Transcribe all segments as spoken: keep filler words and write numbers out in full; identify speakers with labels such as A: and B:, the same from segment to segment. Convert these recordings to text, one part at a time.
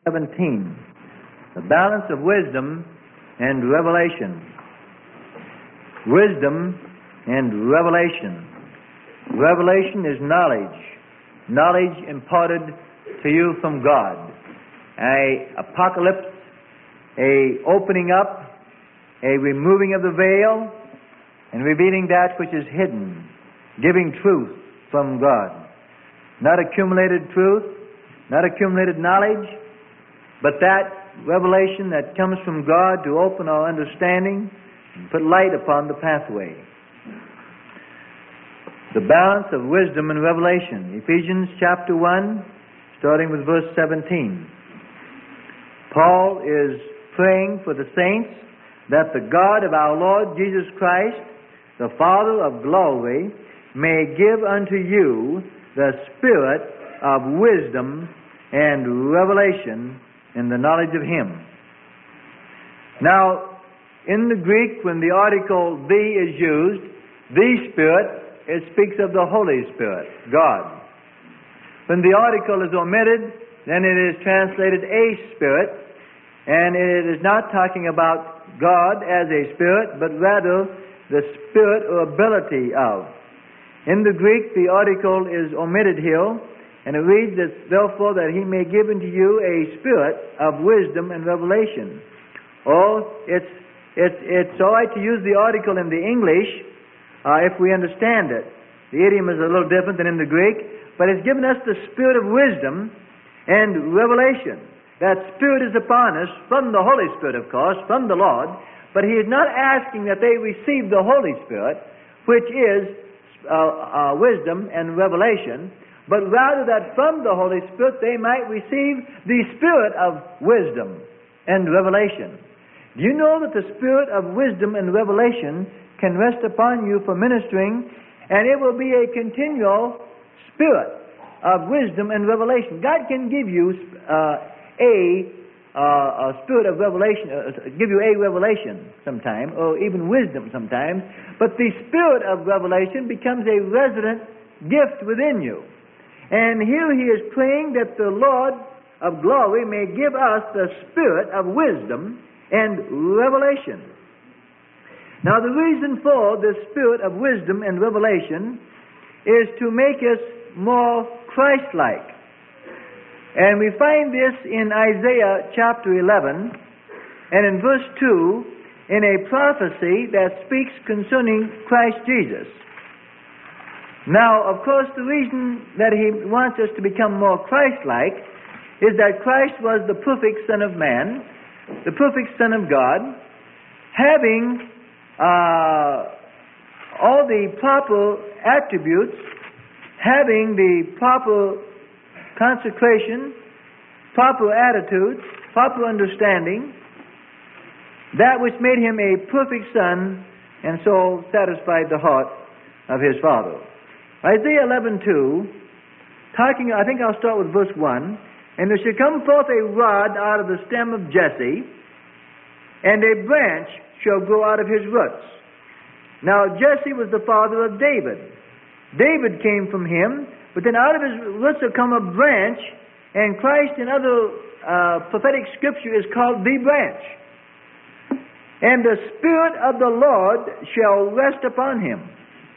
A: seventeen. The balance of wisdom and revelation. Wisdom and revelation. Revelation is knowledge. Knowledge imparted to you from God. A apocalypse, a opening up, a removing of the veil, and revealing that which is hidden, giving truth from God. Not accumulated truth, not accumulated knowledge, but that revelation that comes from God to open our understanding and put light upon the pathway. The balance of wisdom and revelation. Ephesians chapter one, starting with verse seventeen. Paul is praying for the saints that the God of our Lord Jesus Christ, the Father of glory, may give unto you the spirit of wisdom and revelation in the knowledge of Him. Now, in the Greek, when the article the is used, the Spirit, it speaks of the Holy Spirit, God. When the article is omitted, then it is translated a spirit, and it is not talking about God as a spirit, but rather the spirit or ability of. In the Greek, the article is omitted here, and it reads that, therefore, that He may give unto you a spirit of wisdom and revelation. Or, it's, it's, it's all right to use the article in the English uh, if we understand it. The idiom is a little different than in the Greek, but it's given us the spirit of wisdom and revelation. That Spirit is upon us from the Holy Spirit, of course, from the Lord, but He is not asking that they receive the Holy Spirit, which is uh, uh, wisdom and revelation, but rather that from the Holy Spirit they might receive the spirit of wisdom and revelation. Do you know that the spirit of wisdom and revelation can rest upon you for ministering, and it will be a continual spirit of wisdom and revelation? God can give you uh, a, uh, a spirit of revelation, uh, give you a revelation sometime, or even wisdom sometimes, but the spirit of revelation becomes a resident gift within you. And here he is praying that the Lord of glory may give us the spirit of wisdom and revelation. Now, the reason for this spirit of wisdom and revelation is to make us more Christ-like. And we find this in Isaiah chapter eleven, and in verse two, in a prophecy that speaks concerning Christ Jesus. Now, of course, the reason that he wants us to become more Christ-like is that Christ was the perfect Son of Man, the perfect Son of God, having uh, all the proper attributes, having the proper consecration, proper attitudes, proper understanding, that which made him a perfect Son, and so satisfied the heart of his Father. Isaiah eleven two, talking, I think I'll start with verse one. And there shall come forth a rod out of the stem of Jesse, and a branch shall grow out of his roots. Now Jesse was the father of David. David came from him, but then out of his roots will come a branch, and Christ in other uh, prophetic scripture is called the branch. And the Spirit of the Lord shall rest upon him,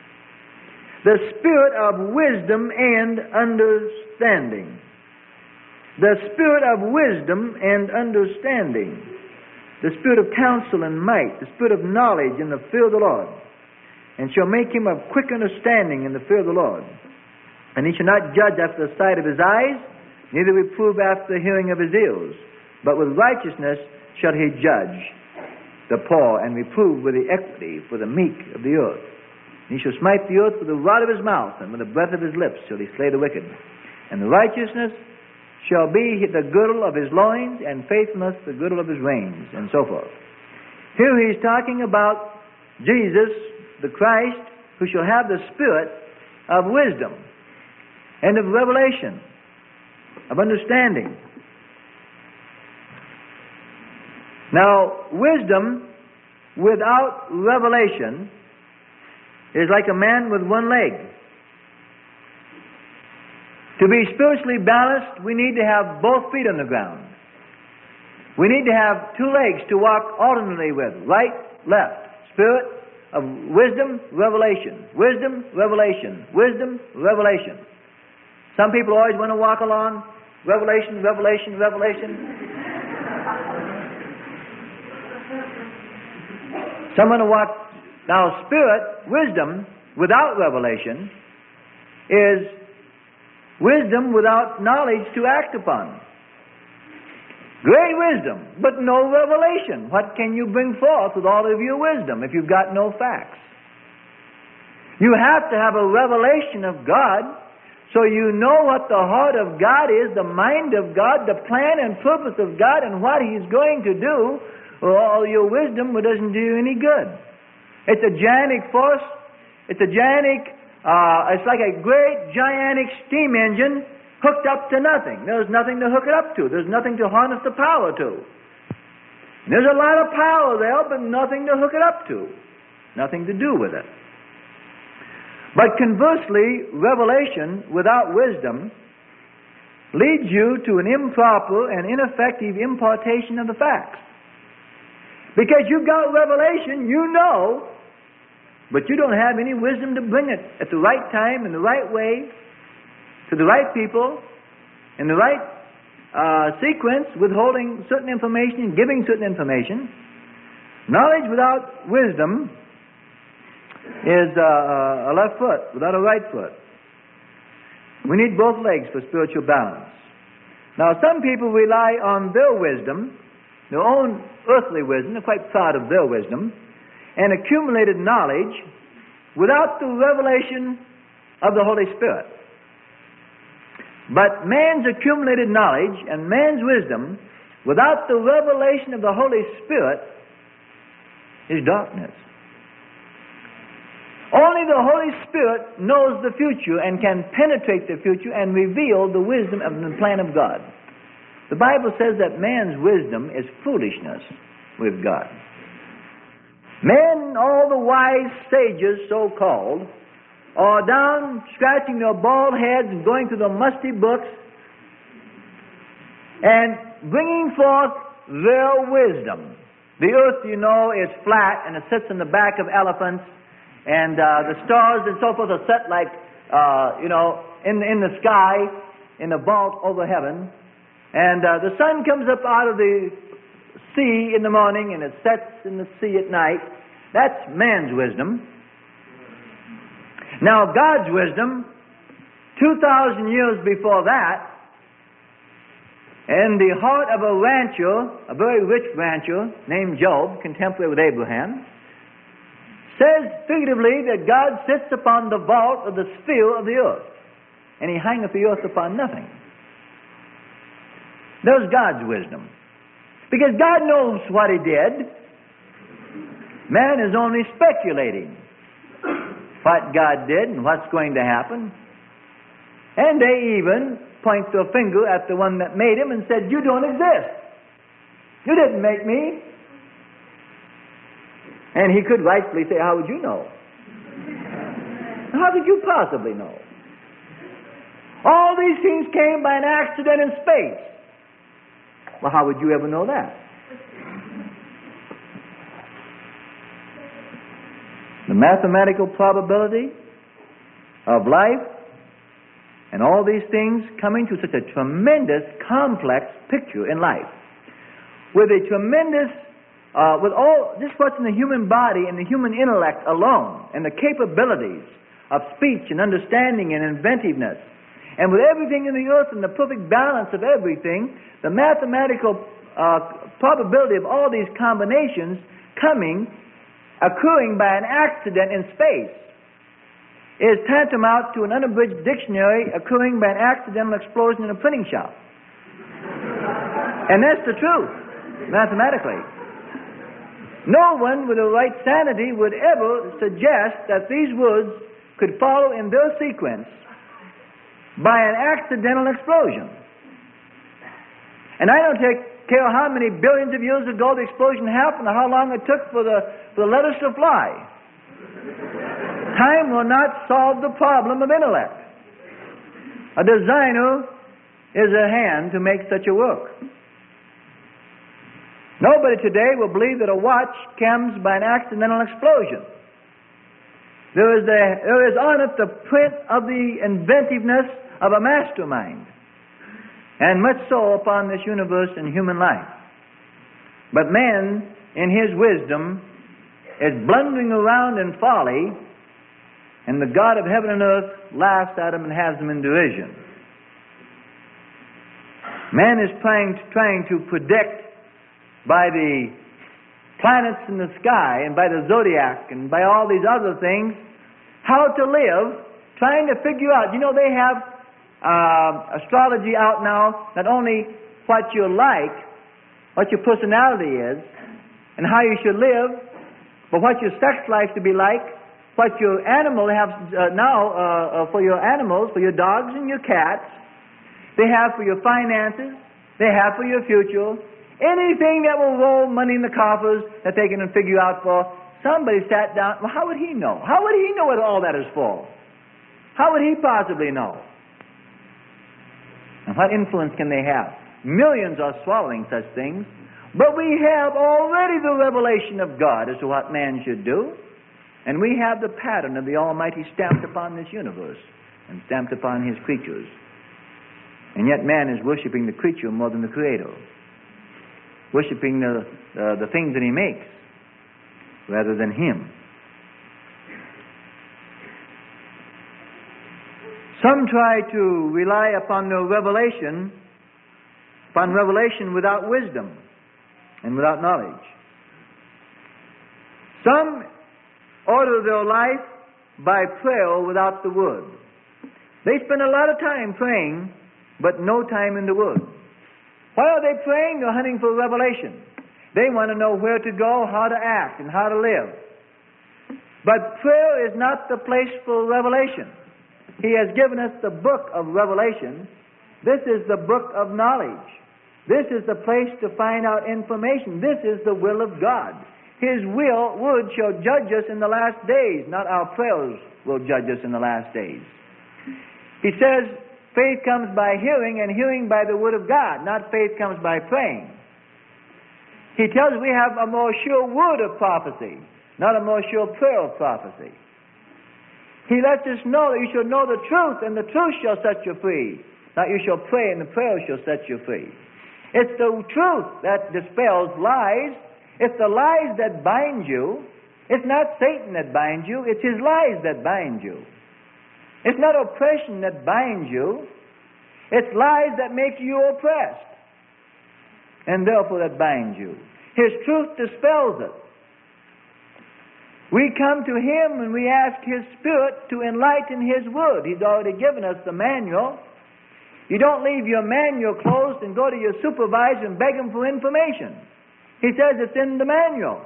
A: the spirit of wisdom and understanding. The spirit of wisdom and understanding. The spirit of counsel and might. The spirit of knowledge in the fear of the Lord. And shall make him of quick understanding in the fear of the Lord. And he shall not judge after the sight of his eyes, neither reprove after the hearing of his ears. But with righteousness shall he judge the poor, and reprove with the equity for the meek of the earth. And he shall smite the earth with the rod of his mouth, and with the breath of his lips shall he slay the wicked. And the righteousness shall be the girdle of his loins, and faithfulness the girdle of his reins, and so forth. Here he's talking about Jesus, the Christ, who shall have the spirit of wisdom and of revelation, of understanding. Now, wisdom without revelation is like a man with one leg. To be spiritually balanced, we need to have both feet on the ground. We need to have two legs to walk alternately with. Right, left. Spirit of wisdom, revelation. Wisdom, revelation. Wisdom, revelation. Some people always want to walk along. Revelation, revelation, revelation. Some want to walk. Now, spirit, wisdom, without revelation, is wisdom without knowledge to act upon. Great wisdom, but no revelation. What can you bring forth with all of your wisdom if you've got no facts? You have to have a revelation of God so you know what the heart of God is, the mind of God, the plan and purpose of God, and what He's going to do. Well, all your wisdom doesn't do you any good. It's a gigantic force. It's a gigantic, uh, it's like a great gigantic steam engine hooked up to nothing. There's nothing to hook it up to. There's nothing to harness the power to. There's a lot of power there, but nothing to hook it up to. Nothing to do with it. But conversely, revelation without wisdom leads you to an improper and ineffective impartation of the facts. Because you've got revelation, you know, but you don't have any wisdom to bring it at the right time, in the right way, to the right people, in the right uh, sequence, withholding certain information and giving certain information. Knowledge without wisdom is uh, a left foot without a right foot. We need both legs for spiritual balance. Now, some people rely on their wisdom, their own earthly wisdom, they're quite proud of their wisdom, and accumulated knowledge without the revelation of the Holy Spirit. But man's accumulated knowledge and man's wisdom without the revelation of the Holy Spirit is darkness. Only the Holy Spirit knows the future and can penetrate the future and reveal the wisdom of the plan of God. The Bible says that man's wisdom is foolishness with God. Men, all the wise sages, so-called, are down scratching their bald heads and going through the musty books and bringing forth their wisdom. The earth, you know, is flat and it sits in the back of elephants, and uh, the stars and so forth are set like, uh, you know, in, in the sky, in the vault over heaven. And uh, the sun comes up out of the sea in the morning and it sets in the sea at night. That's man's wisdom. Now, God's wisdom, two thousand years before that, in the heart of a rancher, a very rich rancher named Job, contemporary with Abraham, says figuratively that God sits upon the vault of the sphere of the earth, and He hangeth the earth upon nothing. There's God's wisdom. Because God knows what He did. Man is only speculating what God did and what's going to happen. And they even point their finger at the one that made him and said, "You don't exist. You didn't make me." And he could rightfully say, "How would you know? How could you possibly know? All these things came by an accident in space." Well, how would you ever know that? The mathematical probability of life and all these things coming to such a tremendous, complex picture in life, with a tremendous, uh, with all, just what's in the human body and the human intellect alone, and the capabilities of speech and understanding and inventiveness, and with everything in the earth and the perfect balance of everything, the mathematical uh, probability of all these combinations coming, occurring by an accident in space, is tantamount to an unabridged dictionary occurring by an accidental explosion in a printing shop. And that's the truth, mathematically. No one with a right sanity would ever suggest that these words could follow in their sequence by an accidental explosion. And I don't take care how many billions of years ago the explosion happened or how long it took for the, for the letters to fly. Time will not solve the problem of intellect. A designer is at hand to make such a work. Nobody today will believe that a watch comes by an accidental explosion. There is, a, there is on it the print of the inventiveness of a mastermind, and much so upon this universe and human life. But man, in his wisdom, is blundering around in folly, and the God of heaven and earth laughs at him and has him in derision. Man is trying to, trying to predict by the planets in the sky and by the zodiac and by all these other things how to live, trying to figure out. You know, they have uh, astrology out now, not only what you're like, what your personality is, and how you should live, but what your sex life to be like, what your animal have uh, now uh, uh, for your animals, for your dogs and your cats. They have for your finances. They have for your future. Anything that will roll money in the coffers that they can figure out for. Somebody sat down. Well, how would he know? How would he know what all that is for? How would he possibly know? And what influence can they have? Millions are swallowing such things. But we have already the revelation of God as to what man should do. And we have the pattern of the Almighty stamped upon this universe and stamped upon His creatures. And yet man is worshiping the creature more than the Creator, worshiping the, uh, the things that He makes rather than Him. Some try to rely upon the revelation, upon revelation without wisdom and without knowledge. Some order their life by prayer without the Word. They spend a lot of time praying, but no time in the Word. Why are they praying? They're hunting for revelation. They want to know where to go, how to act, and how to live. But prayer is not the place for revelation. He has given us the book of Revelation. This is the book of knowledge. This is the place to find out information. This is the will of God. His will, word shall judge us in the last days, not our prayers will judge us in the last days. He says, faith comes by hearing, and hearing by the word of God, not faith comes by praying. He tells us we have a more sure word of prophecy, not a more sure prayer of prophecy. He lets us know that you shall know the truth, and the truth shall set you free. Not you shall pray, and the prayer shall set you free. It's the truth that dispels lies. It's the lies that bind you. It's not Satan that binds you. It's his lies that bind you. It's not oppression that binds you. It's lies that make you oppressed, and therefore that bind you. His truth dispels it. We come to Him and we ask His Spirit to enlighten His Word. He's already given us the manual. You don't leave your manual closed and go to your supervisor and beg him for information. He says it's in the manual.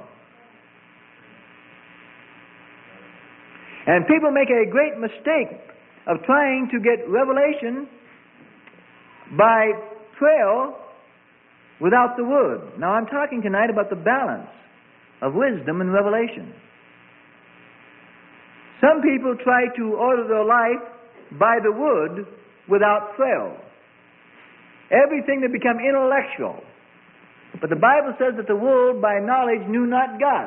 A: And people make a great mistake of trying to get revelation by prayer without the Word. Now I'm talking tonight about the balance of wisdom and revelation. Some people try to order their life by the Word without prayer. Everything they become intellectual. But the Bible says that the world by knowledge knew not God.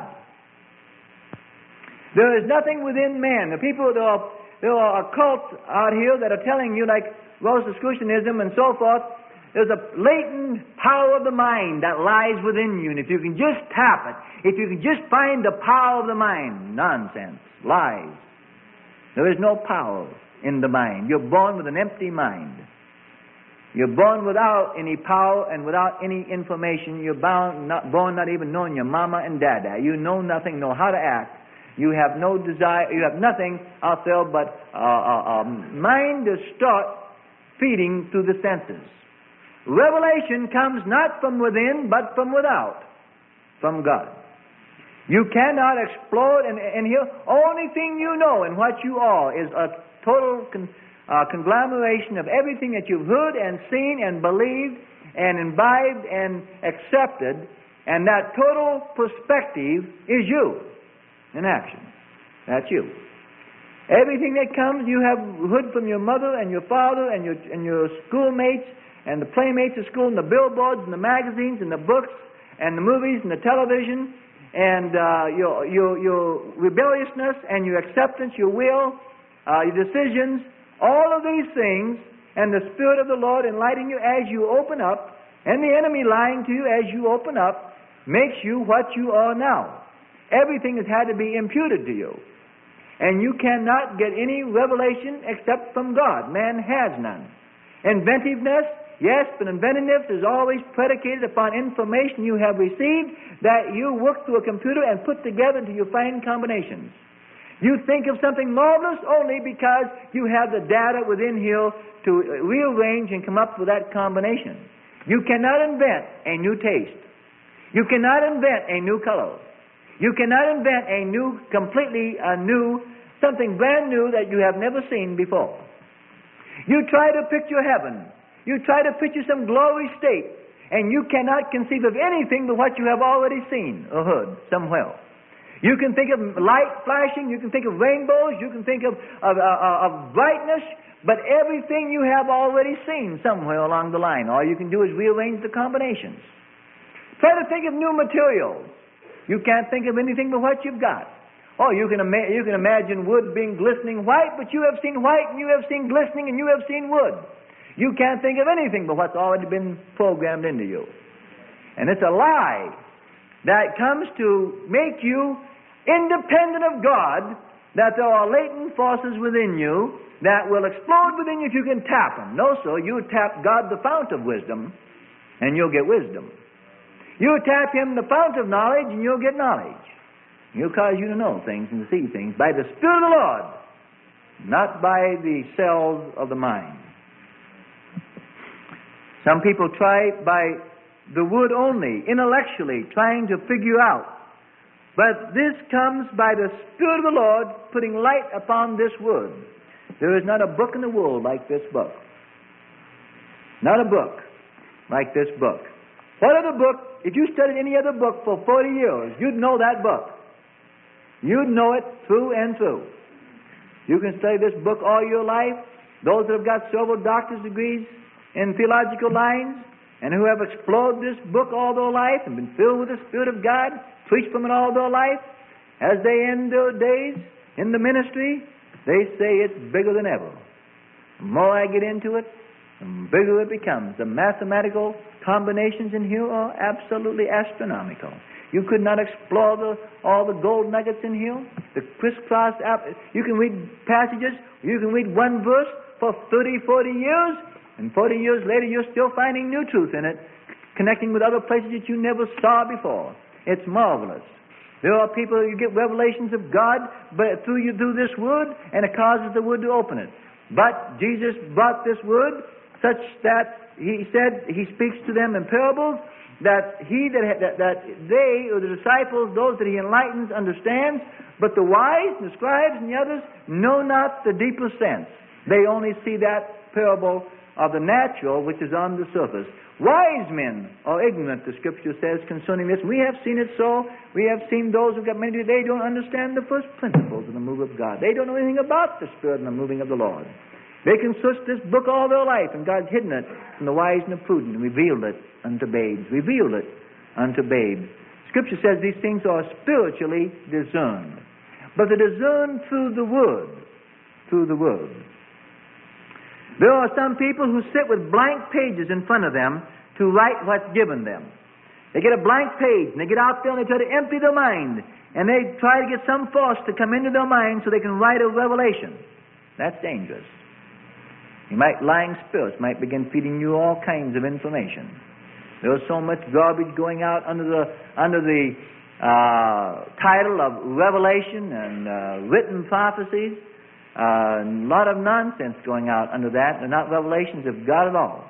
A: There is nothing within man. The people, there are, there are cults out here that are telling you, like Rosicrucianism and so forth, there's a latent power of the mind that lies within you. And if you can just tap it, if you can just find the power of the mind, nonsense, lies. There is no power in the mind. You're born with an empty mind. You're born without any power and without any information. You're bound, not, born not even knowing your mama and dada. You know nothing, know how to act. You have no desire, you have nothing out there but uh, uh, uh, mind to start feeding through the senses. Revelation comes not from within, but from without, from God. You cannot explode, and, and here, only thing you know and what you are is a total con, uh, conglomeration of everything that you've heard and seen and believed and imbibed and accepted, and that total perspective is you in action. That's you. Everything that comes, you have heard from your mother and your father and your, and your schoolmates and the playmates at school and the billboards and the magazines and the books and the movies and the television and uh, your, your, your rebelliousness and your acceptance, your will, uh, your decisions, all of these things, and the Spirit of the Lord enlightening you as you open up, and the enemy lying to you as you open up, makes you what you are now. Everything has had to be imputed to you. And you cannot get any revelation except from God. Man has none. Inventiveness, yes, but inventiveness is always predicated upon information you have received that you work through a computer and put together into your fine combinations. You think of something marvelous only because you have the data within here to rearrange and come up with that combination. You cannot invent a new taste. You cannot invent a new color. You cannot invent a new, completely uh, new, something brand new that you have never seen before. You try to picture heaven. You try to picture some glory state, and you cannot conceive of anything but what you have already seen or heard somewhere. You can think of light flashing, you can think of rainbows, you can think of, of, uh, of brightness, but everything you have already seen somewhere along the line. All you can do is rearrange the combinations. Try to think of new materials. You can't think of anything but what you've got. Oh, you can, ima- you can imagine wood being glistening white, but you have seen white, and you have seen glistening, and you have seen wood. You can't think of anything but what's already been programmed into you. And it's a lie that comes to make you independent of God, that there are latent forces within you that will explode within you if you can tap them. No, sir, you tap God, the fount of wisdom, and you'll get wisdom. You tap Him, the fount of knowledge, and you'll get knowledge. He'll cause you to know things and to see things by the Spirit of the Lord, not by the cells of the mind. Some people try by the Word only, intellectually, trying to figure out. But this comes by the Spirit of the Lord putting light upon this Word. There is not a book in the world like this book. Not a book like this book. What other book, if you studied any other book for forty years, you'd know that book. You'd know it through and through. You can study this book all your life. Those that have got several doctor's degrees in theological lines and who have explored this book all their life and been filled with the Spirit of God, preached from it all their life, as they end their days in the ministry, they say it's bigger than ever. The more I get into it, the bigger it becomes. The mathematical combinations in here are absolutely astronomical. You could not explore the, all the gold nuggets in here. The crisscross, you can read passages, you can read one verse for thirty, forty years, and forty years later you're still finding new truth in it, connecting with other places that you never saw before. It's marvelous. There are people, you get revelations of God but through you through this Word, and it causes the Word to open it. But Jesus brought this Word such that He said He speaks to them in parables, that he that, that that they or the disciples, those that He enlightens, understands, but the wise, the scribes, and the others know not the deeper sense. They only see that parable of the natural which is on the surface. Wise men are ignorant, the Scripture says concerning this. We have seen it so. We have seen those who got many. They don't understand the first principles of the move of God. They don't know anything about the Spirit and the moving of the Lord. They can search this book all their life, and God's hidden it from the wise and the prudent and revealed it unto babes. Revealed it unto babes. Scripture says these things are spiritually discerned. But they're discerned through the Word. Through the Word. There are some people who sit with blank pages in front of them to write what's given them. They get a blank page, and they get out there and they try to empty their mind. And they try to get some force to come into their mind so they can write a revelation. That's dangerous. You might, lying spirits might begin feeding you all kinds of information. There's so much garbage going out under the under the uh, title of revelation and uh, written prophecies. Uh, a lot of nonsense going out under that. They're not revelations of God at all.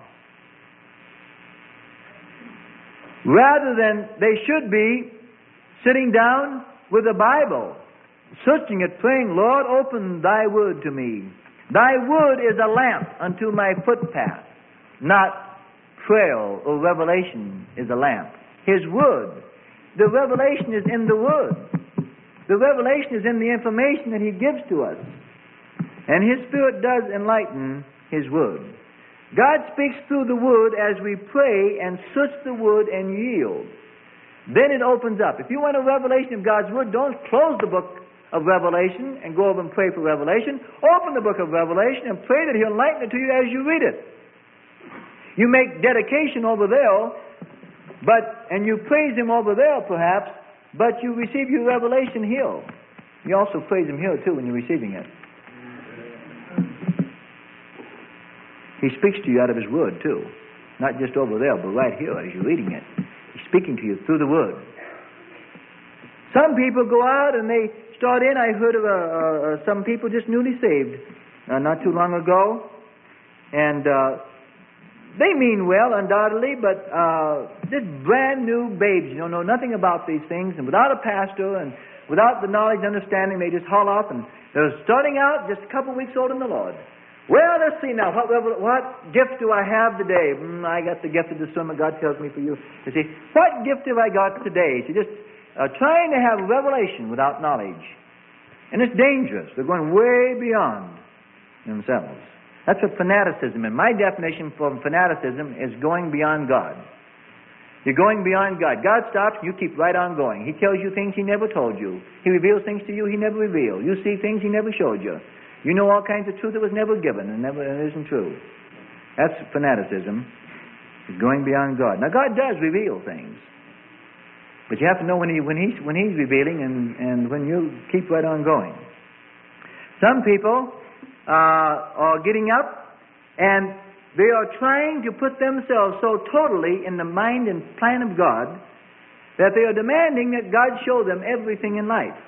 A: Rather than they should be sitting down with the Bible, searching it, praying, Lord, open Thy Word to me. Thy Word is a lamp unto my footpath. Not prayer or revelation is a lamp. His Word. The revelation is in the Word. The revelation is in the information that He gives to us. And His Spirit does enlighten His Word. God speaks through the Word as we pray and search the Word and yield. then it opens up. If you want a revelation of God's Word, don't close the book of Revelation and go over and pray for revelation. Open the book of Revelation and pray that He'll enlighten it to you as you read it. You make dedication over there, but and you praise Him over there perhaps, but you receive your revelation here. You also praise Him here too when you're receiving it. He speaks to you out of His Word too. Not just over there, but right here as you're reading it. He's speaking to you through the Word. Some people go out and they start in. I heard of uh, uh, some people just newly saved uh, not too long ago. And uh, they mean well, undoubtedly, but uh, just brand new babes, you know, know nothing about these things. And without a pastor and without the knowledge and understanding, they just haul off. And they're starting out just a couple weeks old in the Lord. Well, let's see now. What, what gift do I have today? Mm, I got the gift of discernment. God tells me for you. You see, what gift have I got today? See, just uh, trying to have revelation without knowledge. And it's dangerous. They're going way beyond themselves. That's what fanaticism is. My definition for fanaticism is going beyond God. You're going beyond God. God stops, you keep right on going. He tells you things He never told you. He reveals things to you He never revealed. You see things He never showed you. You know all kinds of truth that was never given and never and isn't true. That's fanaticism. It's going beyond God. Now God does reveal things. But you have to know when he when he's when he's revealing and, and when you keep right on going. Some people uh, are getting up and they are trying to put themselves so totally in the mind and plan of God that they are demanding that God show them everything in life.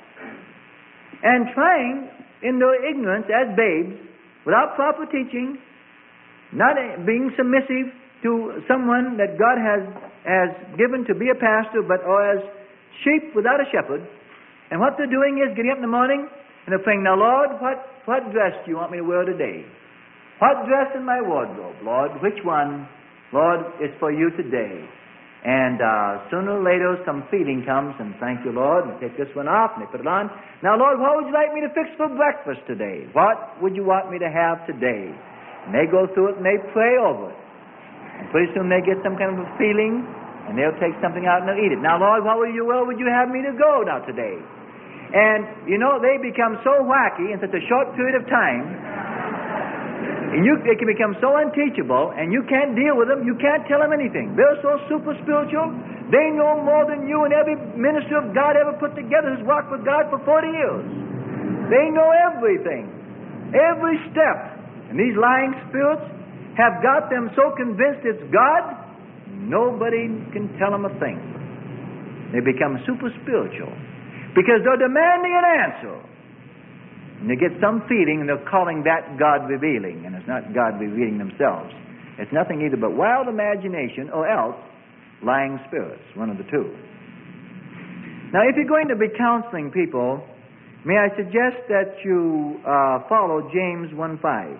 A: And trying in their ignorance as babes, without proper teaching, not being submissive to someone that God has has given to be a pastor, but are as sheep without a shepherd. And what they're doing is getting up in the morning and they're praying, now Lord, what, what dress do you want me to wear today? What dress in my wardrobe, Lord? Which one, Lord, is for you today? And uh, sooner or later some feeling comes, and thank you, Lord, and take this one off, and they put it on. Now, Lord, what would you like me to fix for breakfast today? What would you want me to have today? And they go through it and they pray over it. And pretty soon they get some kind of a feeling, and they'll take something out and they'll eat it. Now, Lord, what would you, where would you have me to go now today? And, you know, they become so wacky in such a short period of time. And you, they can become so unteachable, and you can't deal with them. You can't tell them anything. They're so super spiritual. They know more than you and every minister of God ever put together who's walked with God for forty years. They know everything, every step. And these lying spirits have got them so convinced it's God, nobody can tell them a thing. They become super spiritual because they're demanding an answer. And they get some feeling, and they're calling that God revealing, and it's not God revealing themselves. It's nothing either but wild imagination or else lying spirits, one of the two. Now, if you're going to be counseling people, may I suggest that you uh, follow James one five.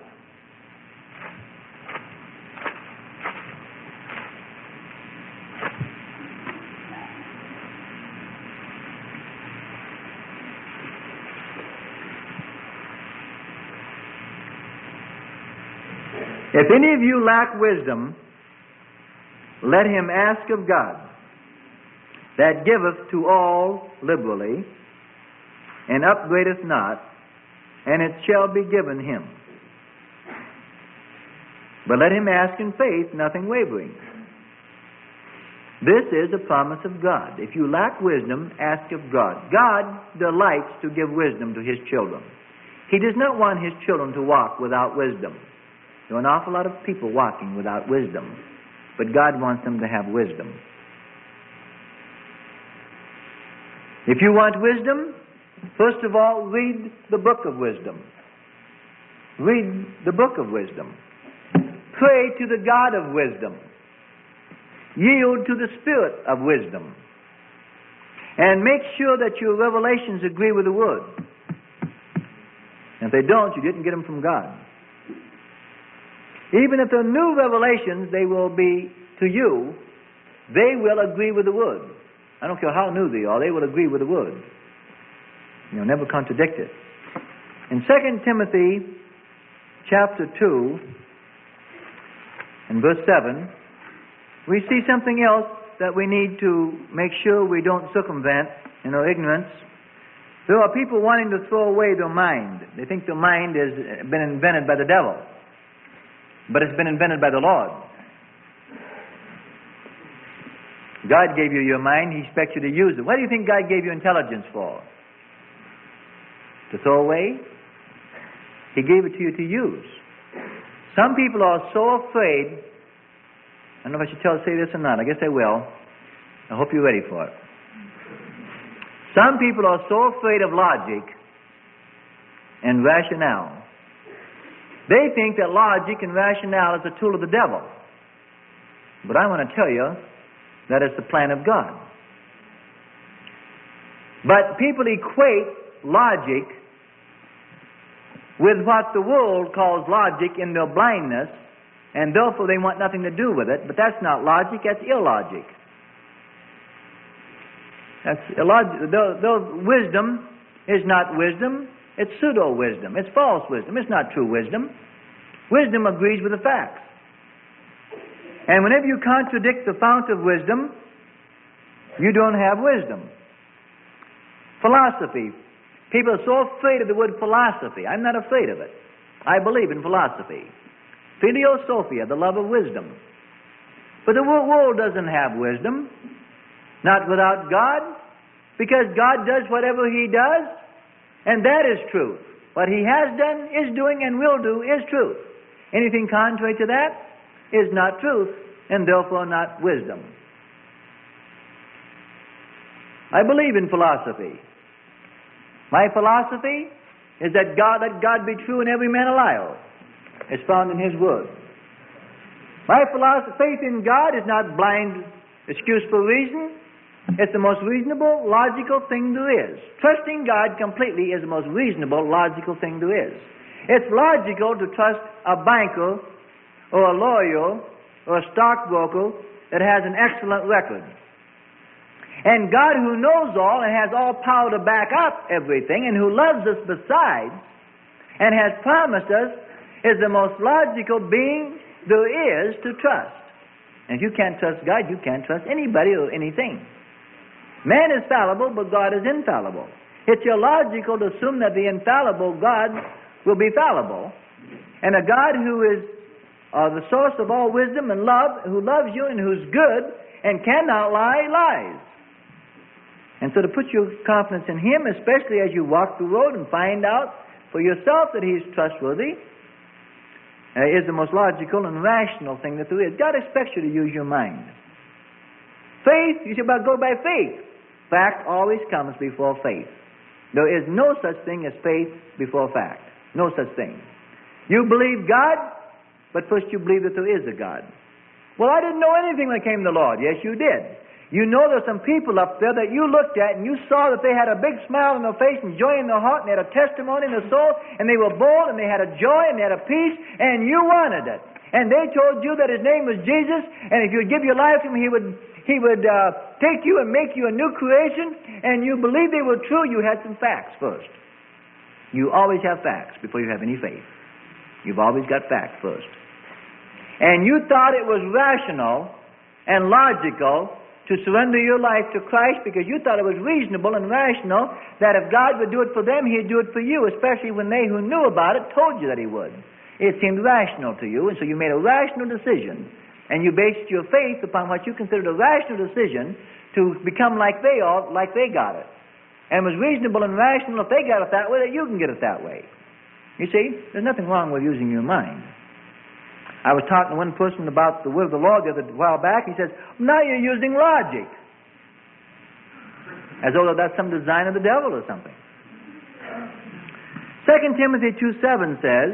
A: If any of you lack wisdom, let him ask of God, that giveth to all liberally, and upbraideth not, and it shall be given him. But let him ask in faith, nothing wavering. This is a promise of God. If you lack wisdom, ask of God. God delights to give wisdom to His children. He does not want His children to walk without wisdom. There are an awful lot of people walking without wisdom, but God wants them to have wisdom. If you want wisdom, first of all, read the book of wisdom. Read the book of wisdom. Pray to the God of wisdom. Yield to the Spirit of wisdom. And make sure that your revelations agree with the Word. And if they don't, you didn't get them from God. Even if they're new revelations, they will be, to you, they will agree with the Word. I don't care how new they are, they will agree with the Word. You'll never contradict it. In Second Timothy chapter two and verse seven, we see something else that we need to make sure we don't circumvent in our ignorance. There are people wanting to throw away their mind. They think their mind has been invented by the devil, but it's been invented by the Lord. God gave you your mind. He expects you to use it. What do you think God gave you intelligence for? To throw away? He gave it to you to use. Some people are so afraid. I don't know if I should tell say this or not. I guess I will. I hope you're ready for it. Some people are so afraid of logic and rationale. They think that logic and rationale is a tool of the devil. But I want to tell you that it's the plan of God. But people equate logic with what the world calls logic in their blindness, and therefore they want nothing to do with it. But that's not logic, that's illogic. That's illogic. The, the wisdom is not wisdom, it's pseudo-wisdom. It's false wisdom. It's not true wisdom. Wisdom agrees with the facts. And whenever you contradict the fount of wisdom, you don't have wisdom. Philosophy. People are so afraid of the word philosophy. I'm not afraid of it. I believe in philosophy. Philosophia, the love of wisdom. But the world doesn't have wisdom. Not without God. Because God does whatever He does, and that is truth. What He has done, is doing, and will do is truth. Anything contrary to that is not truth, and therefore not wisdom. I believe in philosophy. My philosophy is that God, let God be true and every man a liar. It's found in His Word. My philosophy, faith in God is not blind excuse for reason. It's the most reasonable, logical thing there is. Trusting God completely is the most reasonable, logical thing there is. It's logical to trust a banker or a lawyer or a stockbroker that has an excellent record. And God, who knows all and has all power to back up everything and who loves us besides and has promised us, is the most logical being there is to trust. And if you can't trust God, you can't trust anybody or anything. Man is fallible, but God is infallible. It's illogical to assume that the infallible God will be fallible. And a God who is uh, the source of all wisdom and love, who loves you and who's good and cannot lie, lies. And so to put your confidence in Him, especially as you walk the road and find out for yourself that He's trustworthy, uh, is the most logical and rational thing that there is. God expects you to use your mind. Faith, you should about go by faith. Fact always comes before faith. There is no such thing as faith before fact. No such thing. You believe God, but first you believe that there is a God. Well, I didn't know anything when it came to the Lord. Yes, you did. You know there's some people up there that you looked at and you saw that they had a big smile on their face and joy in their heart and they had a testimony in their soul and they were bold and they had a joy and they had a peace and you wanted it. And they told you that His name was Jesus and if you would give your life to Him, He would He would uh, take you and make you a new creation, and you believed they were true. You had some facts first. You always have facts before you have any faith. You've always got facts first. And you thought it was rational and logical to surrender your life to Christ because you thought it was reasonable and rational that if God would do it for them, He'd do it for you, especially when they who knew about it told you that He would. It seemed rational to you, and so you made a rational decision. And you based your faith upon what you considered a rational decision to become like they are, like they got it. And it was reasonable and rational if they got it that way, that you can get it that way. You see, there's nothing wrong with using your mind. I was talking to one person about the word of the Lord the other while back. He says, now you're using logic. As though that's some design of the devil or something. Second Timothy two seven says,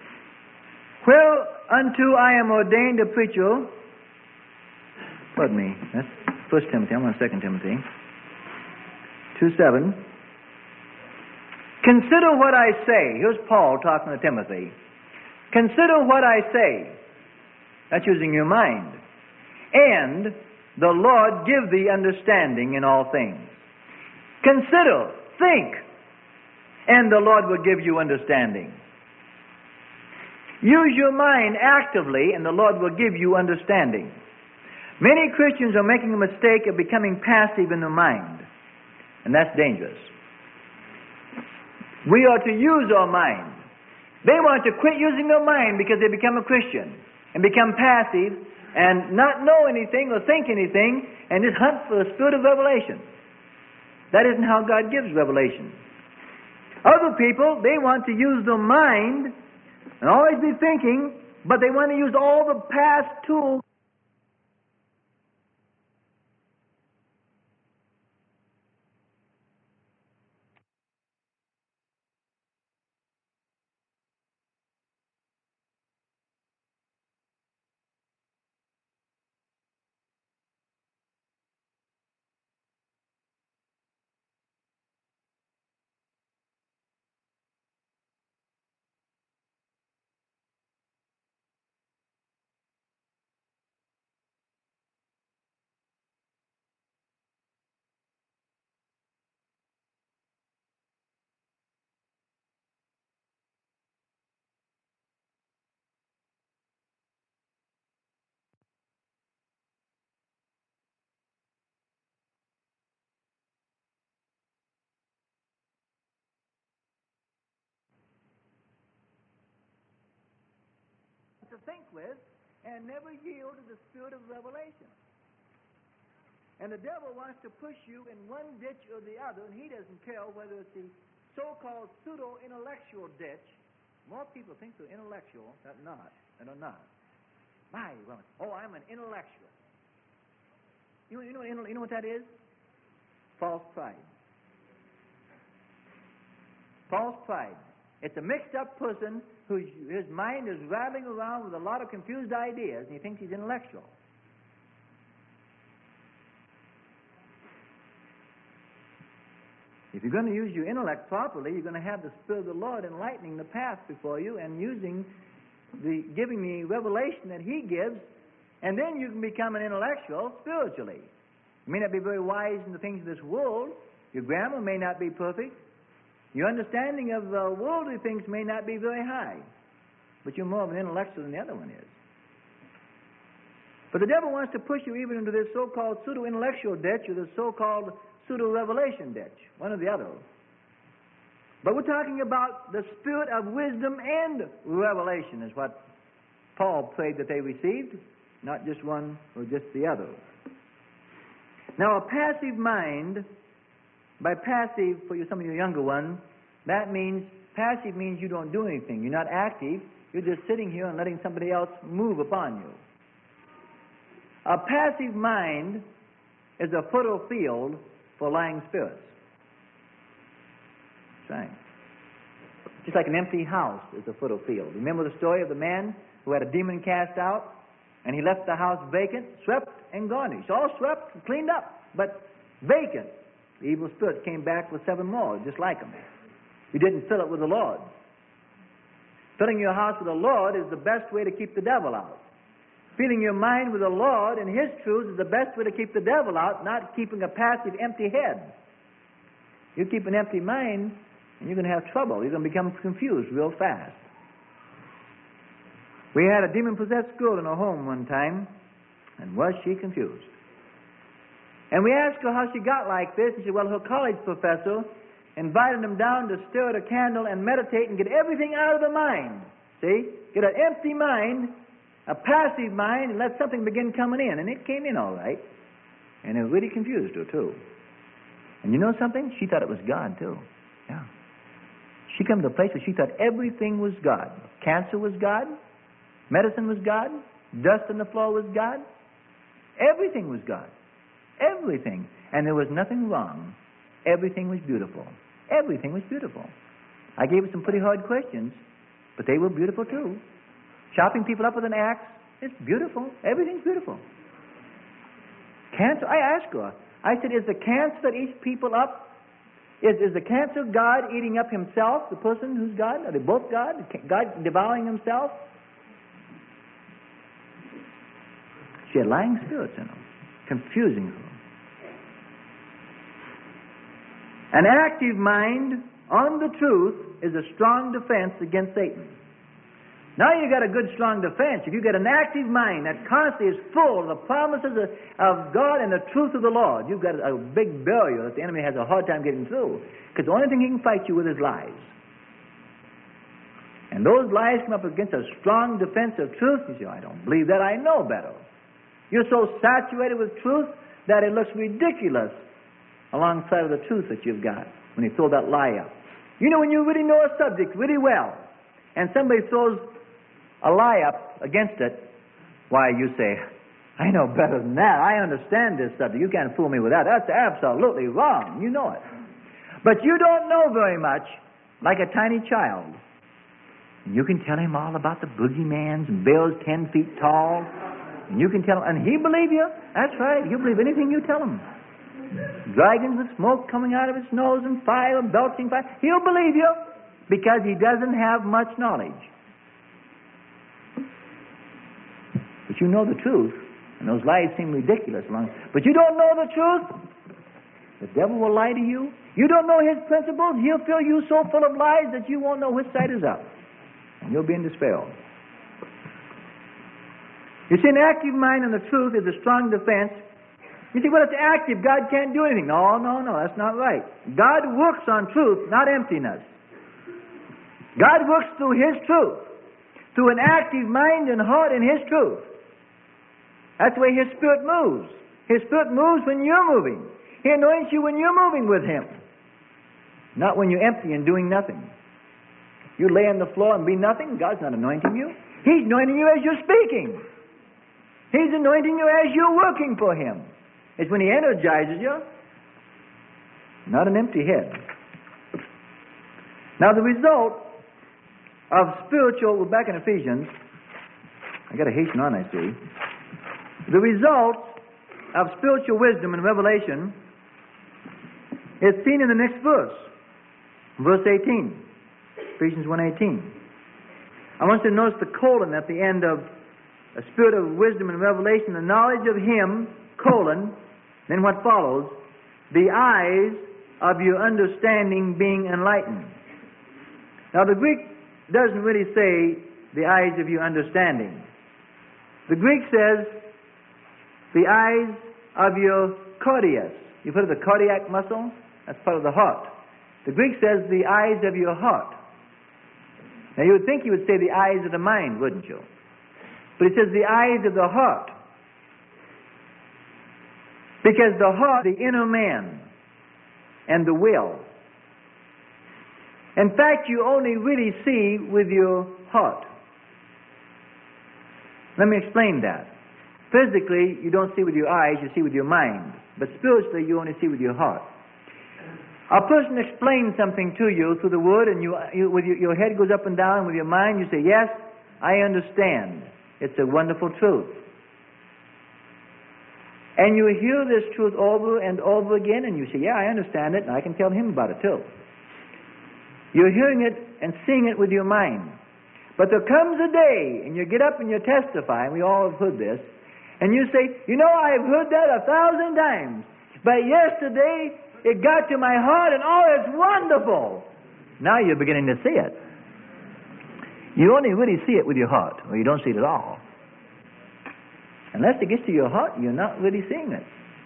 A: whereunto I am ordained a preacher. Pardon me. That's First Timothy. I'm on Second Timothy. two seven. Consider what I say. Here's Paul talking to Timothy. Consider what I say. That's using your mind. And the Lord give thee understanding in all things. Consider, think, and the Lord will give you understanding. Use your mind actively, and the Lord will give you understanding. Many Christians are making a mistake of becoming passive in their mind, and that's dangerous. We are to use our mind. They want to quit using their mind because they become a Christian and become passive and not know anything or think anything and just hunt for the spirit of revelation. That isn't how God gives revelation. Other people, they want to use their mind and always be thinking, but they want to use all the past tools. To think with and never yield to the spirit of revelation. And the devil wants to push you in one ditch or the other, and he doesn't care whether it's the so-called pseudo-intellectual ditch. More people think they're intellectual than not, and are not. My, well, oh, I'm an intellectual. You know, you know, you know what that is? False pride. False pride. It's a mixed-up person whose his mind is rattling around with a lot of confused ideas, and he thinks he's intellectual. If you're going to use your intellect properly, you're going to have the Spirit of the Lord enlightening the path before you and using the giving the revelation that He gives, and then you can become an intellectual spiritually. You may not be very wise in the things of this world. Your grammar may not be perfect. Your understanding of uh, worldly things may not be very high, but you're more of an intellectual than the other one is. But the devil wants to push you even into this so-called pseudo-intellectual ditch or the so-called pseudo-revelation ditch, one or the other. But we're talking about the spirit of wisdom and revelation is what Paul prayed that they received, not just one or just the other. Now, a passive mind, by passive, for you, some of your younger ones, that means, passive means you don't do anything. You're not active. You're just sitting here and letting somebody else move upon you. A passive mind is a fertile field for lying spirits. That's right. Just like an empty house is a fertile field. Remember the story of the man who had a demon cast out, and he left the house vacant, swept and garnished. All swept and cleaned up, but vacant. The evil spirit came back with seven more, just like him. You didn't fill it with the Lord. Filling your house with the Lord is the best way to keep the devil out. Filling your mind with the Lord and His truths is the best way to keep the devil out, not keeping a passive, empty head. You keep an empty mind, and you're going to have trouble. You're going to become confused real fast. We had a demon-possessed girl in our home one time, and was she confused. And we asked her how she got like this, and she said, well, her college professor invited them down to stare at a candle and meditate and get everything out of the mind. See? Get an empty mind, a passive mind, and let something begin coming in. And it came in all right. And it really confused her, too. And you know something? She thought it was God, too. Yeah. She came to a place where she thought everything was God. Cancer was God. Medicine was God. Dust on the floor was God. Everything was God. Everything. And there was nothing wrong. Everything was beautiful. Everything was beautiful. I gave her some pretty hard questions, but they were beautiful, too. Chopping people up with an axe, it's beautiful. Everything's beautiful. Cancer, I asked her, I said, is the cancer that eats people up, is, is the cancer God eating up himself, the person who's God? Are they both God? God devouring himself? She had lying spirits in her, confusing her. An active mind on the truth is a strong defense against Satan. Now you've got a good, strong defense. If you get an active mind that constantly is full of the promises of, of God and the truth of the Lord, you've got a big barrier that the enemy has a hard time getting through. Because the only thing he can fight you with is lies. And those lies come up against a strong defense of truth. You say, I don't believe that. I know better. You're so saturated with truth that it looks ridiculous alongside of the truth that you've got when you throw that lie up. You know, when you really know a subject really well, and somebody throws a lie up against it, why, you say, I know better than that. I understand this subject. You can't fool me with that. That's absolutely wrong. You know it. But you don't know very much, like a tiny child. You can tell him all about the boogeymans and bears ten feet tall. And you can tell him, and he believe you. That's right. He'll believe anything you tell him. Dragons with smoke coming out of his nose and fire, belching fire. He'll believe you because he doesn't have much knowledge. But you know the truth, and those lies seem ridiculous. But you don't know the truth. The devil will lie to you. You don't know his principles. He'll fill you so full of lies that you won't know which side is up. And you'll be in despair. You see, an active mind and the truth is a strong defense. You see, well, it's active. God can't do anything. No, no, no, that's not right. God works on truth, not emptiness. God works through his truth, through an active mind and heart in his truth. That's the way his Spirit moves. His Spirit moves when you're moving. He anoints you when you're moving with him, not when you're empty and doing nothing. You lay on the floor and be nothing, God's not anointing you. He's anointing you as you're speaking. He's anointing you as you're working for him. It's when he energizes you, not an empty head. Now the result of spiritual, we're back in Ephesians. I got to hasten on, I see. The result of spiritual wisdom and revelation is seen in the next verse, verse eighteen, Ephesians one eighteen. I want you to notice the colon at the end of a spirit of wisdom and revelation, the knowledge of him, colon, then what follows, the eyes of your understanding being enlightened. Now the Greek doesn't really say the eyes of your understanding. The Greek says the eyes of your cardias. You've heard of the cardiac muscle? That's part of the heart. The Greek says the eyes of your heart. Now you would think he would say the eyes of the mind, wouldn't you? But it says the eyes of the heart. Because the heart, the inner man, and the will. In fact, you only really see with your heart. Let me explain that. Physically, you don't see with your eyes, you see with your mind. But spiritually, you only see with your heart. A person explains something to you through the Word, and you, you, with your, your head goes up and down, with your mind you say, yes, I understand. It's a wonderful truth. And you hear this truth over and over again, and you say, yeah, I understand it, and I can tell him about it too. You're hearing it and seeing it with your mind. But there comes a day, and you get up and you testify, and we all have heard this, and you say, you know, I've heard that a thousand times, but yesterday it got to my heart, and oh, it's wonderful. Now you're beginning to see it. You only really see it with your heart, or you don't see it at all. Unless it gets to your heart, you're not really seeing it.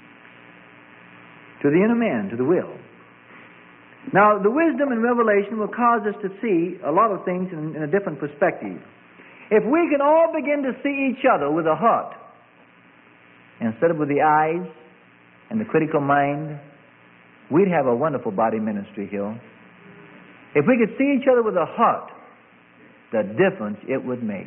A: To the inner man, to the will. Now, the wisdom and revelation will cause us to see a lot of things in, in a different perspective. If we can all begin to see each other with the heart, instead of with the eyes and the critical mind, we'd have a wonderful body ministry here. If we could see each other with the heart, the difference it would make.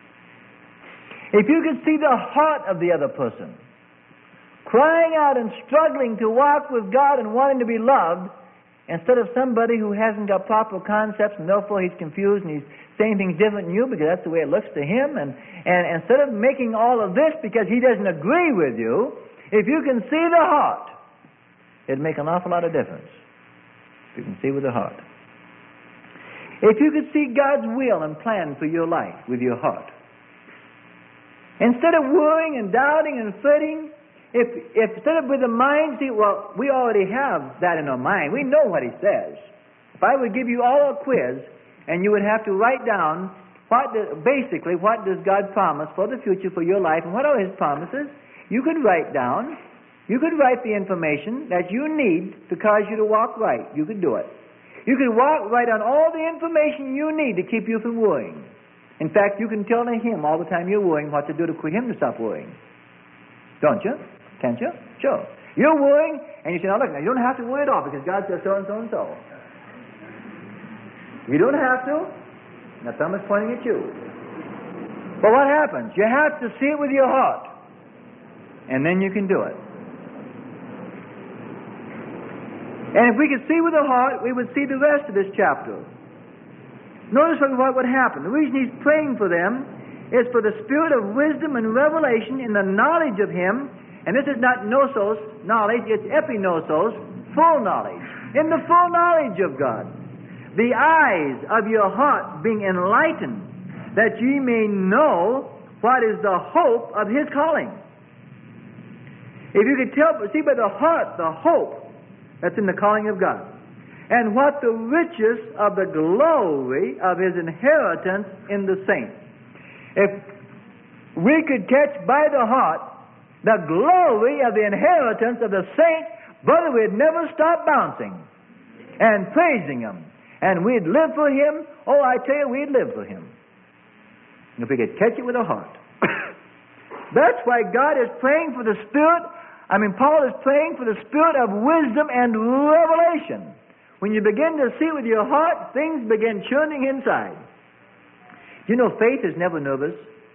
A: If you could see the heart of the other person, crying out and struggling to walk with God and wanting to be loved, instead of somebody who hasn't got proper concepts and therefore he's confused and he's saying things different than you because that's the way it looks to him, and, and instead of making all of this because he doesn't agree with you, if you can see the heart, it'd make an awful lot of difference. If you can see with the heart. If you could see God's will and plan for your life with your heart, instead of worrying and doubting and fretting, if, if instead of with the mind, see, well, we already have that in our mind. We know what he says. If I would give you all a quiz, and you would have to write down what do, basically, what does God promise for the future for your life, and what are His promises? You could write down, you could write the information that you need to cause you to walk right. You could do it. You could walk, write down all the information you need to keep you from worrying. In fact, you can tell Him all the time you're worrying what to do to quit Him to stop worrying. Don't you? Can't you? Sure. You're worrying, and you say, now look, now you don't have to worry at all because God says so and so and so. You don't have to. Now thumb is pointing at you. But what happens? You have to see it with your heart. And then you can do it. And if we could see with the heart, we would see the rest of this chapter. Notice what would happen. The reason he's praying for them is for the spirit of wisdom and revelation in the knowledge of Him. And this is not gnosos, knowledge, it's epignosos, full knowledge. In the full knowledge of God. The eyes of your heart being enlightened, that ye may know what is the hope of His calling. If you could tell, see by the heart the hope that's in the calling of God, and what the riches of the glory of His inheritance in the saints. If we could catch by the heart the glory of the inheritance of the saints, brother, we'd never stop bouncing and praising Him. And we'd live for Him. Oh, I tell you, we'd live for Him. If we could catch it with our heart. That's why God is praying for the Spirit. I mean, Paul is praying for the Spirit of wisdom and revelation. When you begin to see with your heart, things begin churning inside. You know, faith is never nervous.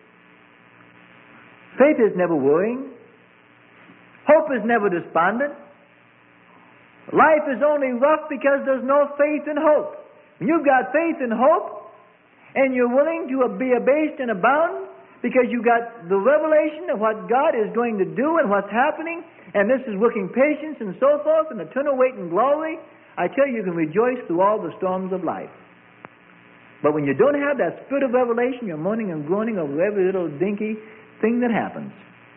A: Faith is never worrying. Hope is never despondent. Life is only rough because there's no faith and hope. When you've got faith and hope, and you're willing to be abased and abound, because you got the revelation of what God is going to do and what's happening, and this is working patience and so forth, and eternal weight and glory, I tell you, you can rejoice through all the storms of life. But when you don't have that spirit of revelation, you're moaning and groaning over every little dinky thing that happens.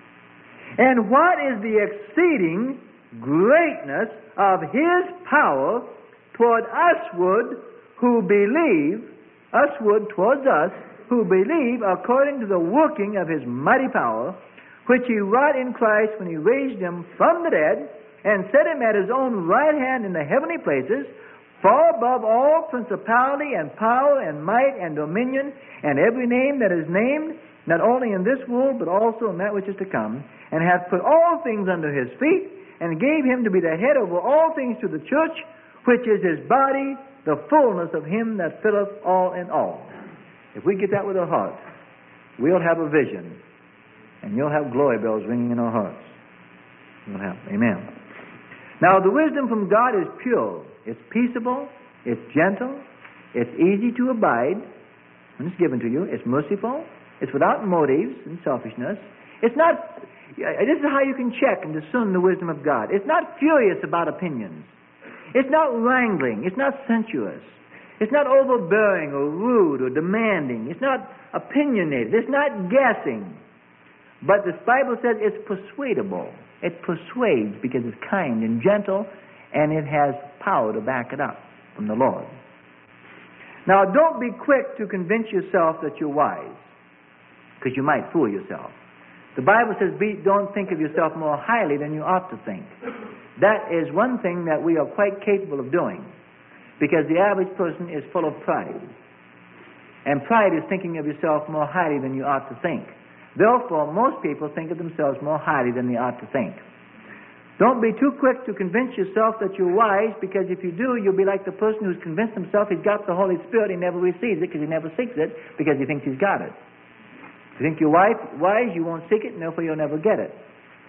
A: And what is the exceeding greatness of His power toward usward who believe, usward towards us, who believe according to the working of His mighty power, which He wrought in Christ when He raised Him from the dead, and set Him at His own right hand in the heavenly places, far above all principality and power and might and dominion, and every name that is named, not only in this world, but also in that which is to come, and hath put all things under His feet, and gave Him to be the head over all things to the church, which is His body, the fullness of Him that filleth all in all. If we get that with our heart, we'll have a vision, and you'll have glory bells ringing in our hearts. You'll have, amen. Now, the wisdom from God is pure. It's peaceable. It's gentle. It's easy to abide when it's given to you. It's merciful. It's without motives and selfishness. It's not, this is how you can check and discern the wisdom of God. It's not furious about opinions. It's not wrangling. It's not sensuous. It's not overbearing or rude or demanding. It's not opinionated. It's not guessing. But the Bible says it's persuadable. It persuades because it's kind and gentle, and it has power to back it up from the Lord. Now, don't be quick to convince yourself that you're wise, because you might fool yourself. The Bible says, be, don't think of yourself more highly than you ought to think. That is one thing that we are quite capable of doing, because the average person is full of pride. And pride is thinking of yourself more highly than you ought to think. Therefore, most people think of themselves more highly than they ought to think. Don't be too quick to convince yourself that you're wise, because if you do, you'll be like the person who's convinced himself he's got the Holy Spirit. He never receives it because he never seeks it, because he thinks he's got it. If you think you're wise, you won't seek it, and therefore you'll never get it.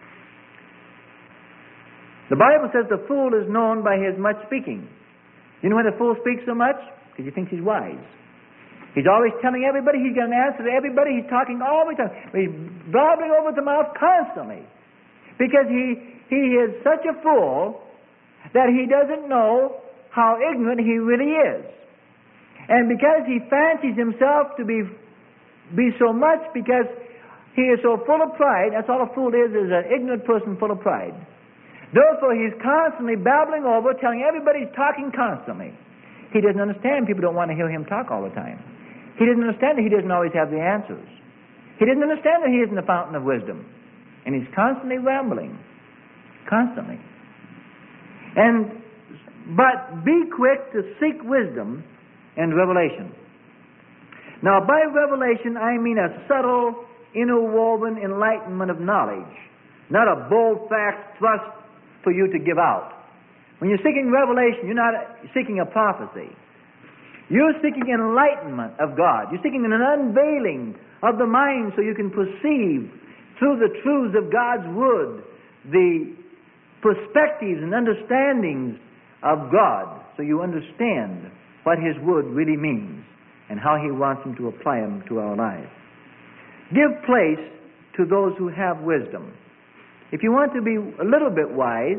A: The Bible says the fool is known by his much speaking. You know why the fool speaks so much? Because he thinks he's wise. He's always telling everybody he's got an answer to everybody. He's talking all the time. He's babbling over the mouth constantly. Because he, he is such a fool that he doesn't know how ignorant he really is. And because he fancies himself to be, be so much, because he is so full of pride, that's all a fool is, is an ignorant person full of pride. Therefore, he's constantly babbling over, telling everybody he's talking constantly. He doesn't understand people don't want to hear him talk all the time.
B: He doesn't understand that he doesn't always have the answers. He doesn't understand that he isn't the fountain of wisdom. And he's constantly rambling. Constantly. And, but be quick to seek wisdom and revelation. Now, by revelation, I mean a subtle, interwoven enlightenment of knowledge, not a bold fact thrust for you to give out. When you're seeking revelation, you're not seeking a prophecy. You're seeking enlightenment of God. You're seeking an unveiling of the mind so you can perceive through the truths of God's Word the perspectives and understandings of God, so you understand what His Word really means and how He wants Him to apply them to our lives. Give place to those who have wisdom. If you want to be a little bit wise,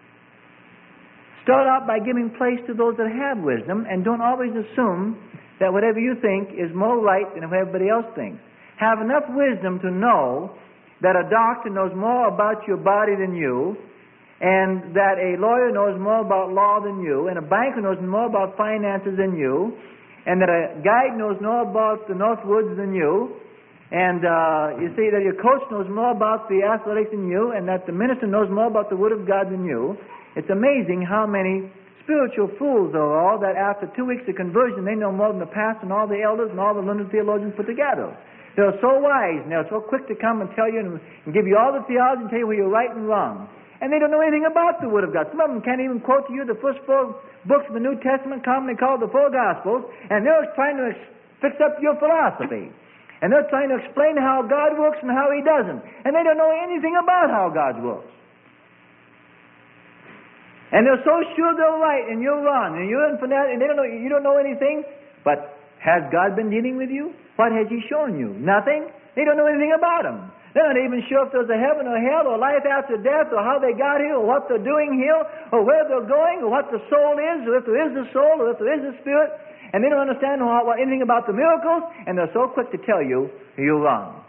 B: start out by giving place to those that have wisdom, and don't always assume that whatever you think is more right than what everybody else thinks. Have enough wisdom to know that a doctor knows more about your body than you, and that a lawyer knows more about law than you, and a banker knows more about finances than you, and that a guide knows more about the North Woods than you, and uh, you see that your coach knows more about the athletics than you, and that the minister knows more about the Word of God than you. It's amazing how many spiritual fools there are that after two weeks of conversion they know more than the pastor and all the elders and all the learned theologians put together. They're so wise and they're so quick to come and tell you and, and give you all the theology and tell you where you're right and wrong. And they don't know anything about the Word of God. Some of them can't even quote to you the first four books of the New Testament, commonly called the four Gospels, and they're trying to ex- fix up your philosophy. And they're trying to explain how God works and how He doesn't. And they don't know anything about how God works. And they're so sure they're right and you're wrong and you're in fanatic and they don't know, you don't know anything. But has God been dealing with you? What has He shown you? Nothing. They don't know anything about Him. They're not even sure if there's a heaven or hell or life after death or how they got here or what they're doing here or where they're going or what the soul is or if there is a soul or if there is a spirit. And they don't understand what, what, anything about the miracles, and they're so quick to tell you you're wrong.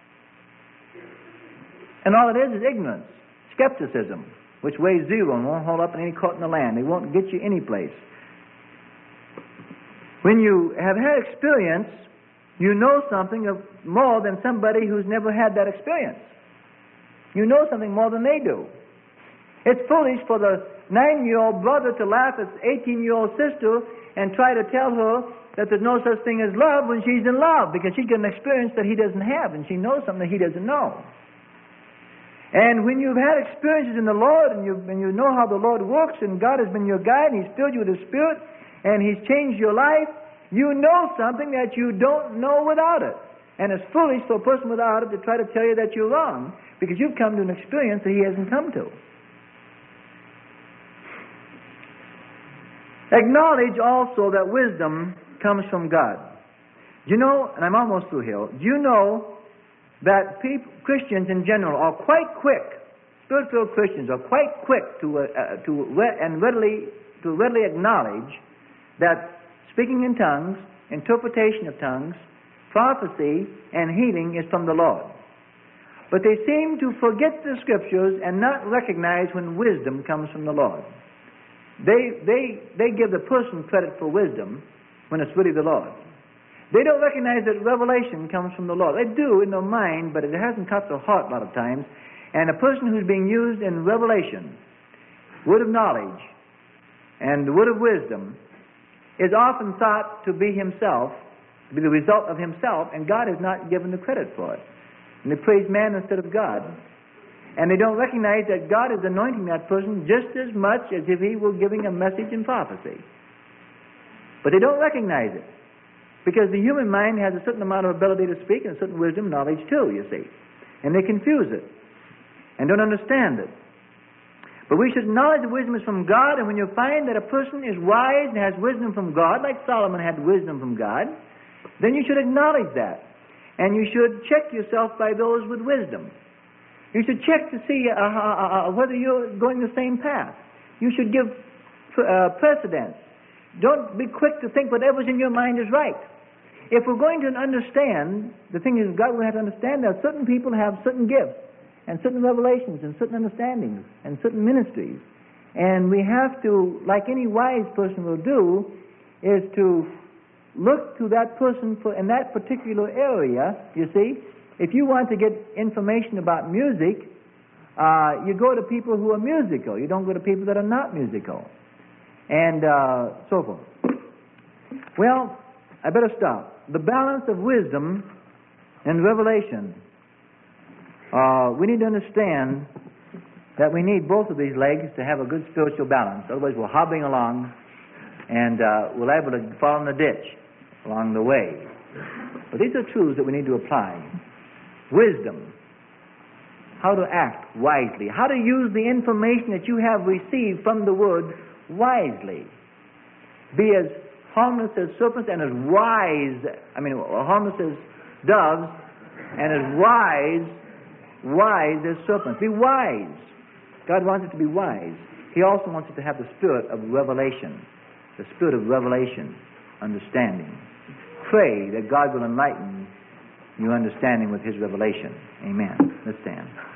B: And all it is is ignorance, skepticism, which weighs zero and won't hold up in any court in the land. They won't get you any place. When you have had experience, you know something of more than somebody who's never had that experience. You know something more than they do. It's foolish for the nine-year-old brother to laugh at the eighteen-year-old sister and try to tell her that there's no such thing as love when she's in love, because she's got an experience that he doesn't have, and she knows something that he doesn't know. And when you've had experiences in the Lord, and you and you know how the Lord works, and God has been your guide, and He's filled you with His Spirit, and He's changed your life, you know something that you don't know without it. And it's foolish for a person without it to try to tell you that you're wrong, because you've come to an experience that he hasn't come to. Acknowledge also that wisdom comes from God. Do you know, and I'm almost through here, do you know that people, Christians in general are quite quick, Spirit-filled Christians are quite quick to, uh, uh, to re- and readily, to readily acknowledge that speaking in tongues, interpretation of tongues, prophecy, and healing is from the Lord. But they seem to forget the Scriptures and not recognize when wisdom comes from the Lord. They, they, they give the person credit for wisdom when it's really the Lord. They don't recognize that revelation comes from the Lord. They do in their mind, but it hasn't caught their heart a lot of times. And a person who's being used in revelation, word of knowledge, and the word of wisdom, is often thought to be himself, to be the result of himself, and God has not given the credit for it. And they praise man instead of God. And they don't recognize that God is anointing that person just as much as if he were giving a message in prophecy. But they don't recognize it, because the human mind has a certain amount of ability to speak and a certain wisdom and knowledge too, you see. And they confuse it and don't understand it. But we should acknowledge that wisdom is from God, and when you find that a person is wise and has wisdom from God, like Solomon had wisdom from God, then you should acknowledge that. And you should check yourself by those with wisdom. You should check to see uh, uh, uh, whether you're going the same path. You should give uh, precedence. Don't be quick to think whatever's in your mind is right. If we're going to understand, the thing is, God will have to understand that certain people have certain gifts and certain revelations and certain understandings and certain ministries. And we have to, like any wise person will do, is to look to that person for, in that particular area, you see. If you want to get information about music, uh, you go to people who are musical. You don't go to people that are not musical. And uh, so forth. Well, I better stop. The balance of wisdom and revelation. Uh, we need to understand that we need both of these legs to have a good spiritual balance. Otherwise, we're hobbling along and uh, we're liable to fall in the ditch along the way. But these are truths that we need to apply. Wisdom. How to act wisely. How to use the information that you have received from the Word wisely. Be as harmless as serpents and as wise, I mean, harmless as doves and as wise, wise as serpents. Be wise. God wants us to be wise. He also wants us to have the spirit of revelation. The spirit of revelation, understanding. Pray that God will enlighten your understanding with His revelation. Amen. Let's stand.